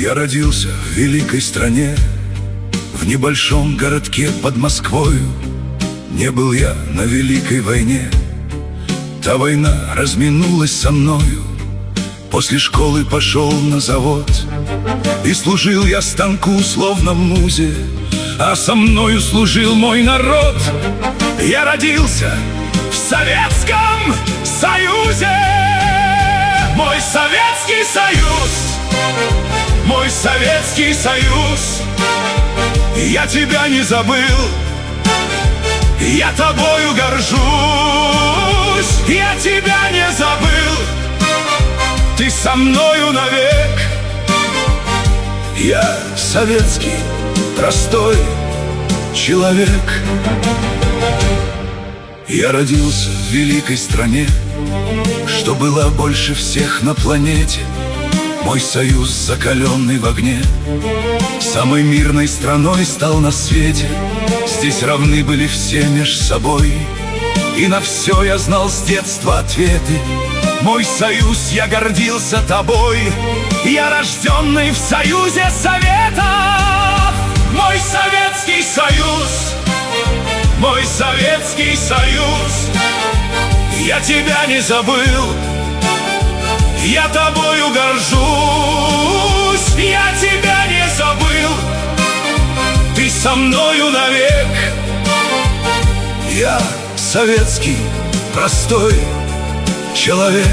Я родился в великой стране, в небольшом городке под Москвою. Не был я на великой войне, та война разминулась со мною. После школы пошел на завод, и служил я станку, словно в музе, а со мною служил мой народ. Я родился в Советском Союзе, мой Советский Союз, мой Советский Союз. Я тебя не забыл, я тобою горжусь. Я тебя не забыл, ты со мною навек. Я советский, простой человек. Я родился в великой стране, что была больше всех на планете. Мой союз, закаленный в огне, самой мирной страной стал на свете. Здесь равны были все меж собой, и на все я знал с детства ответы. Мой союз, я гордился тобой, я рожденный в союзе Советов. Мой Советский Союз, мой Советский Союз. Я тебя не забыл, я тобою горжусь. Я тебя не забыл, ты со мною навек. Я советский, простой человек.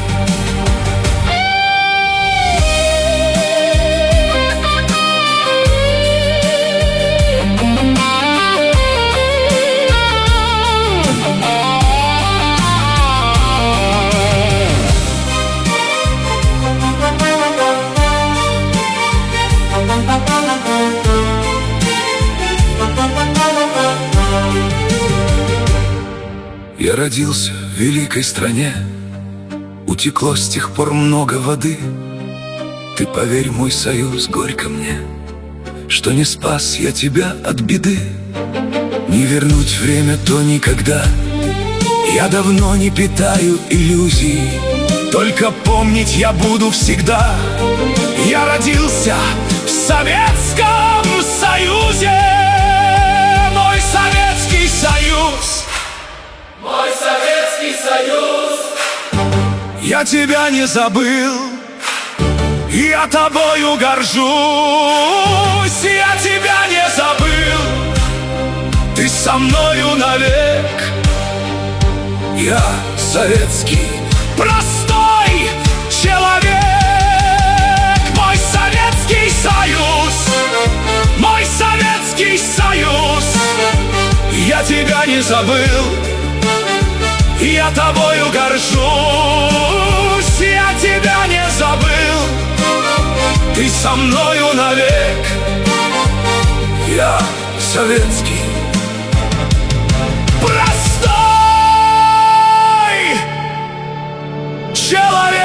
Я родился в великой стране, утекло с тех пор много воды. Ты поверь, мой союз, горько мне, что не спас я тебя от беды. Не вернуть время то никогда, я давно не питаю иллюзий, только помнить я буду всегда. Я родился в Советском Союзе, мой Советский Союз, мой Советский Союз. Я тебя не забыл, я тобою горжусь. Я тебя не забыл, ты со мною навек. Я советский, простой человек. Мой Советский Союз, мой Советский Союз. Я тебя не забыл, я тобою горжусь. Я тебя не забыл, ты со мною навек. Я советский, простой человек.